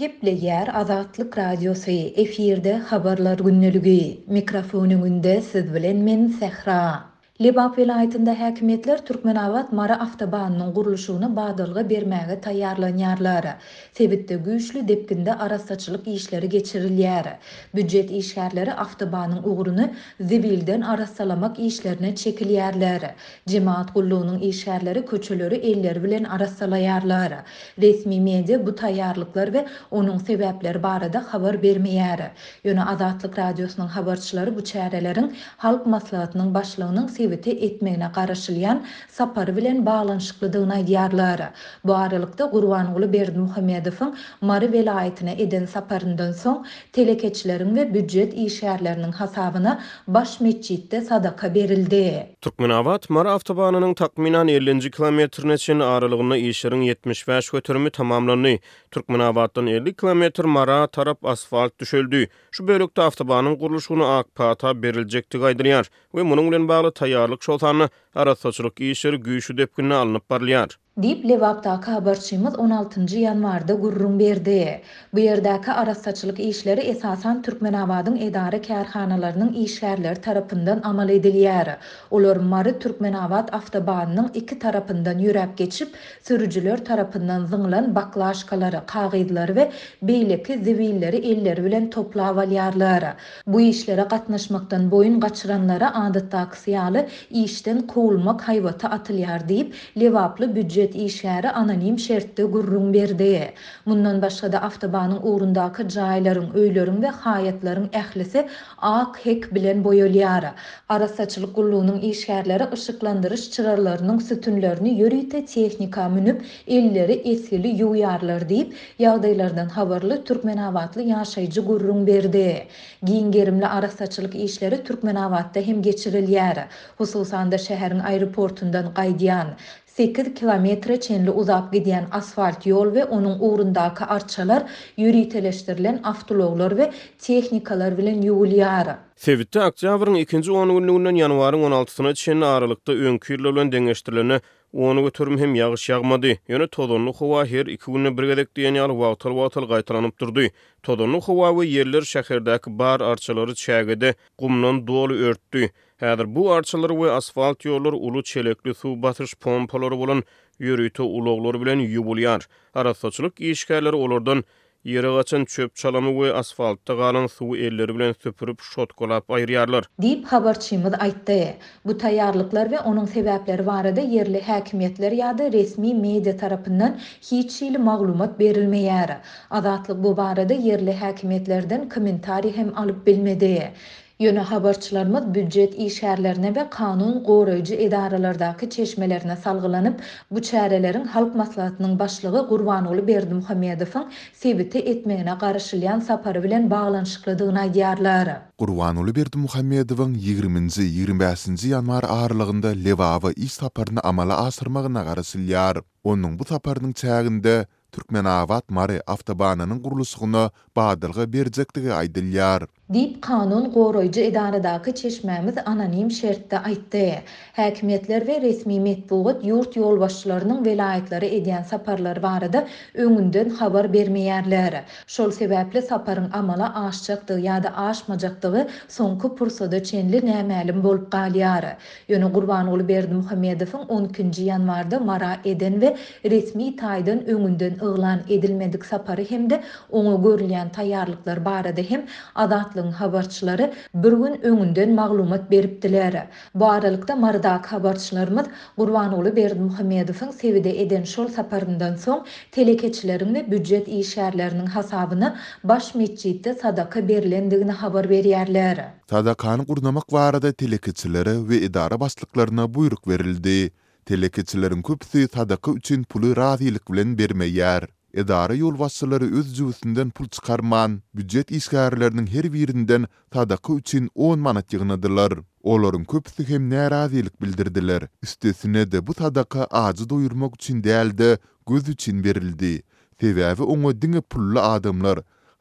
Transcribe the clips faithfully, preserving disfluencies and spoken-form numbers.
Gepleyer Azatlyk Radiosu efirde habarlar günneligi. Mikrofonun önünde siz bilen men Sehra. Lebap vilayetinde häkimetler Türkmenawat Mara awtobanynyň gurulşyny badalga bermäge taýýarlanýarlar. Sebitde güýçli depkinde arasaçylyk işleri geçirilýär. Büdjet işgärleri awtobanyň uguruny zibilden arasalamak işlerine çekilýärler. Jemaat gullugynyň işgärleri köçeleri eller bilen arasalaýarlar. Resmi media bu taýýarlyklar we onuň sebäpleri barada habar bermeýär. Ýöne Azatlyk Radiosynyň habarçylary bu çäreleriň halk maslahatynyň başlygynyň sebiti etmegine garaşylýan sapary bilen baglanyşyklydygyny aýdýarlar. Bu aralykda Gurbanuly Berdimuhammedowyň Mary welaýatyna eden saparyndan soň telekeçileriň we büdjet işgärleriniň hasabyna baş meçitde sadaka berildi. Türkmenawat Mara awtobanynyň takminan ellinji kilometrine çen aralygyna işleriň yetmiş beş götürümi tamamlandy. Türkmenawatdan elli kilometr Mara tarap asfalt düşeldi. Şu bölükde awtobanyň gurulşyny akpata beriljekdigi aýdylýar we munyň bilen bagly taýýarlyk şoltany arasaçylyk işleri güýçli depkine alınıp barylýar. Dip Lewapdaki habarçymyz on altynjy ýanwarda gurrun berdi. Bu ýerdäki arasaçylyk işleri esasan Türkmenawatyň edara kärhanalarynyň işgärleri tarapyndan amal edilýär. Olar Mary Türkmenawat awtobanynyň iki tarapyndan ýürep geçip, sürüjüler tarapyndan zyňlan baklaşkalary, kagydlary we beýleki zibilleri elleri bilen toplap alýarlar. Bu işlere gatnaşmakdan boyun gaçyranlara adatdaky syýaly işden kowulmak haýwaty atylýar diýip Lewaply büdjet işgäri anonim şertde gurrun berdi. Mundan başga da awtobanyň ugrundaky jaýlaryň, öýleriň we haýatlaryň ählisi ak hek bilen boýalýar. Arasaçylyk gullugynyň işgärleri ışıklandyrış çyrarlarynyň sütünlerini ýörüte tehnika münüp elleri esili ýuýarlar diýip ýagdaýlardan habarly Türkmenawatly ýaşaýjy gurrun berdi. Giňgerimli arasaçylyk işleri Türkmenawatda hem geçirilýär. Hususan da şäheriň aeroportundan gaýdýan sekiz kilometre çenli uzap gidýän asfalt ýol we onuň ugrundaky arçalar ýürüteleşdirilen awtologlar we tehnikalar bilen ýuwulýar. Sebitde oktýabryň ikinji on günlüginden ýanwaryň on altysyna çen aralykda öňkü ýyl bilen deňeşdirilene onu götürüm hem ýagyş ýagmady. Ýöne todonly howa her iki günne birgedek diýen ýaly wagtal-wagtal gaýtaranyp durdy. Todonly howa we ýerler şäherdäki bar arçalary çägede gumdan dolu örtdi. Häzir bu arçalar we asfalt ýollar uly çelekli suw batyş pompalary bolan ýörüte uloglary bilen ýuwulýar. Arasaçylyk işgärleri olardan ýere gaçan çöp çalamy we asfaltda galan suw elleri bilen süpürüp şotkolap aýrýarlar. Dip habarçymyz aýtdy. Bu taýýarlyklar we onuň sebäpleri barada yerli häkimetler ýa-da resmi media tarapyndan hiç ýyly maglumat berilmeýär. Azatlyk bu barada yerli häkimetlerden kommentari hem alyp bilmedi. Ýöne habarçylarymyz büdjet işgärlerine we kanun goraýjy edaralardaky çeşmelerine salgylanyp, bu çäreleriň halk maslahatynyň başlygy Gurbanuly Berdimuhammedowyň sebiti etmegine garaşylýan sapary bilen baglanyşyklydygyny aýdýarlar. Gurbanuly Berdimuhammedowyň ýygrimiňji ýygrimi beşinji ýanwar aralygynda Lewawa iş saparyny amala aşyrmagyna garaşylýar. Onuň bu saparynyň çäginde Türkmenawat Mary awtobanynyň gurulşygyny badalga berjekdigi aýdylýar. Dip kanun goraýjy edaradaky çeşmemiz anonim şertde aýtdy. Häkimetler we resmi metbuat ýurt ýolbaşçylarynyň welaýatlary edýän saparlar barada öňünden habar bermeýärler. Şol sebäpli saparyň amala aşjakdygy ýa-da aşmajakdygy soňky pursada çenli nämälim bolup galýar. Ýöne Gurbanuly Berdimuhammedowyň on ikinji ýanwarda Mara eden we resmi taýdan öňünden yglan edilmedik sapary hemde oňa görülýän taýýarlyklar barada hem Azatlyk habarçylary bir gün öňünden maglumat beripdiler. Bu aralykda Mardaky habarçylarymyz Gurbanuly Berdimuhammedowyň sebide eden şol saparyndan soň telekeçileriň we büdjet işgärleriniň hasabyna baş meçitde sadaka berilendigini habar berýärler. Sadakany gurnamak barada telekeçilere we edara başlyklaryna buyruk berildi. Telekeçileriň köpüsi sadaka üçin puly razylyk bilen bermeýär. Edara ýolbaşçylary öz jüwüsinden pul çykarman, büdjet işgärleriniň her birinden sadaka üçin on manat ýygnadylar. Olaryň köpüsi hem närazylyk bildirdiler. Üstesine de bu sadaka ajy doýurmak üçin däldi, göz üçin berildi. Sebäbi oňa diňe pully adamlar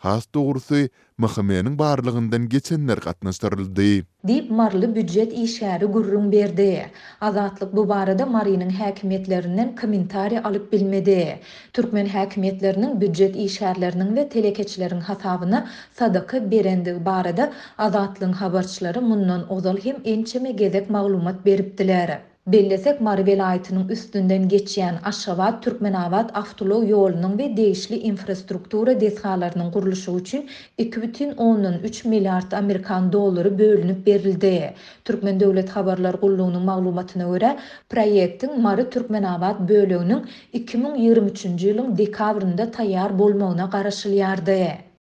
Has dogrusu mahkemeniň barlygyndan geçenler gatnaşdyryldy. Dip marly büdjet işgäri gurrun berdi. Azatlyk bu barada Marynyň häkimetlerinden kommentari alyp bilmedi. Türkmen häkimetleriniň büdjet işgärleriniň we telekeçleriň hasabyna sadaka berendigi barada Azatlygyň habarçylary mundan ozal hem ençeme gezek maglumat beripdiler. Bellesek Mary welaýatynyň üstünden geçýän Aşgabat Türkmenabad awtolow ýolunyň we değişli infrastruktura deshalarynyň guruluşy üçin iki бүтүn oňdan üç milliard Amerikan dollary bölünip berildi. Türkmen Döwlet Habarlar Gullugynyň maglumatyna görä, proýektiň Mary Türkmenabad bölегiniň iki ming ýygrimi üçinji ýylyň dekabrynda taýýar bolmagyna garaşylýardy.